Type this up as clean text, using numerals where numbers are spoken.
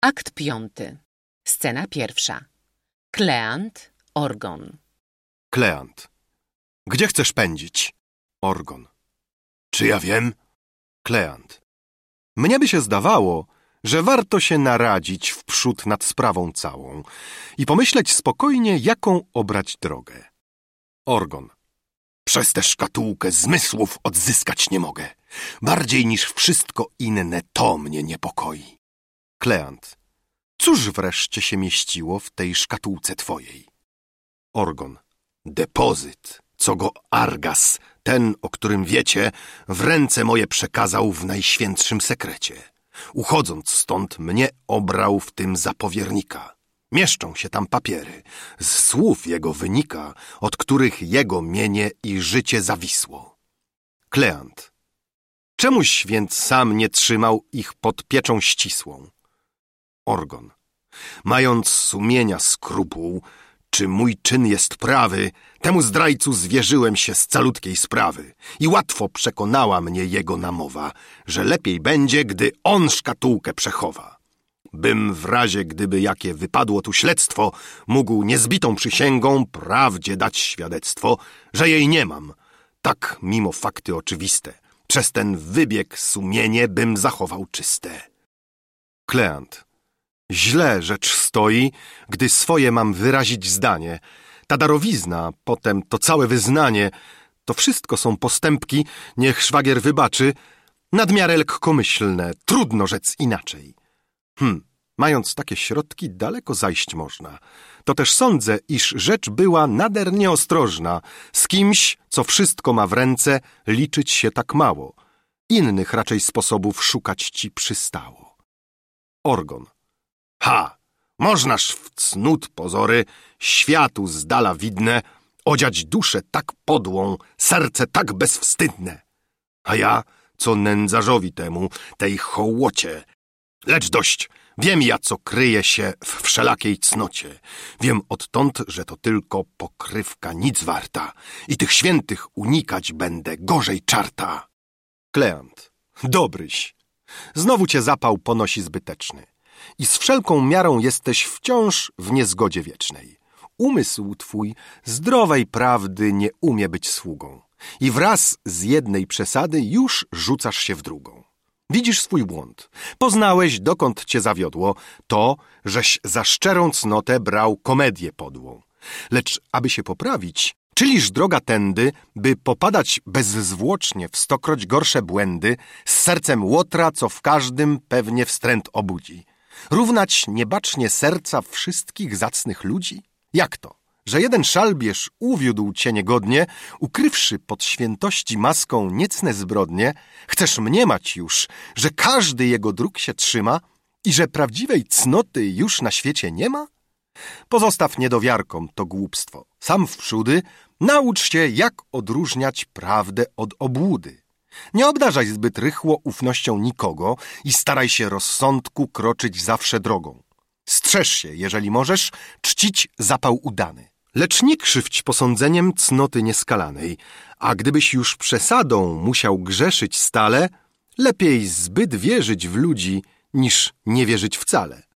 Akt 5. Scena pierwsza. Kleant, Orgon. Kleant. Gdzie chcesz pędzić? Orgon. Czy ja wiem? Kleant. Mnie by się zdawało, że warto się naradzić wprzód nad sprawą całą i pomyśleć spokojnie, jaką obrać drogę. Orgon. Przez tę szkatułkę zmysłów odzyskać nie mogę. Bardziej niż wszystko inne to mnie niepokoi. Kleant. Cóż wreszcie się mieściło w tej szkatułce twojej? Orgon. Depozyt, co go Argas, ten, o którym wiecie, w ręce moje przekazał w najświętszym sekrecie. Uchodząc stąd, mnie obrał w tym za powiernika. Mieszczą się tam papiery. Z słów jego wynika, od których jego mienie i życie zawisło. Kleant. Czemuś więc sam nie trzymał ich pod pieczą ścisłą? Orgon. Mając sumienia skrupuł, czy mój czyn jest prawy, temu zdrajcu zwierzyłem się z calutkiej sprawy i łatwo przekonała mnie jego namowa, że lepiej będzie, gdy on szkatułkę przechowa. Bym w razie, gdyby jakie wypadło tu śledztwo, mógł niezbitą przysięgą prawdzie dać świadectwo, że jej nie mam. Tak, mimo fakty oczywiste, przez ten wybieg sumienie bym zachował czyste. Kleant. Źle rzecz stoi, gdy swoje mam wyrazić zdanie. Ta darowizna, potem to całe wyznanie, to wszystko są postępki, niech szwagier wybaczy, nadmiarę lekkomyślne, trudno rzec inaczej. Mając takie środki, daleko zajść można. To też sądzę, iż rzecz była nader nieostrożna. Z kimś, co wszystko ma w ręce, liczyć się tak mało. Innych raczej sposobów szukać ci przystało. Orgon. Ha! Możnaż w cnót pozory, światu z dala widne, odziać duszę tak podłą, serce tak bezwstydne. A ja, co nędzarzowi temu, tej hołocie. Lecz dość, wiem ja, co kryje się w wszelakiej cnocie. Wiem odtąd, że to tylko pokrywka nic warta i tych świętych unikać będę gorzej czarta. Kleant. Dobryś. Znowu cię zapał ponosi zbyteczny. I z wszelką miarą jesteś wciąż w niezgodzie wiecznej. Umysł twój zdrowej prawdy nie umie być sługą i wraz z jednej przesady już rzucasz się w drugą. Widzisz swój błąd. Poznałeś, dokąd cię zawiodło to, żeś za szczerą cnotę brał komedię podłą. Lecz aby się poprawić, czyliż droga tędy, by popadać bezzwłocznie w stokroć gorsze błędy z sercem łotra, co w każdym pewnie wstręt obudzi. Równać niebacznie serca wszystkich zacnych ludzi? Jak to, że jeden szalbierz uwiódł cię niegodnie, ukrywszy pod świętości maską niecne zbrodnie, chcesz mniemać już, że każdy jego dróg się trzyma i że prawdziwej cnoty już na świecie nie ma? Pozostaw niedowiarkom to głupstwo. Sam wprzódy naucz się, jak odróżniać prawdę od obłudy. Nie obdarzaj zbyt rychło ufnością nikogo i staraj się rozsądku kroczyć zawsze drogą. Strzeż się, jeżeli możesz, czcić zapał udany. Lecz nie krzywdź posądzeniem cnoty nieskalanej, a gdybyś już przesadą musiał grzeszyć stale, lepiej zbyt wierzyć w ludzi, niż nie wierzyć wcale.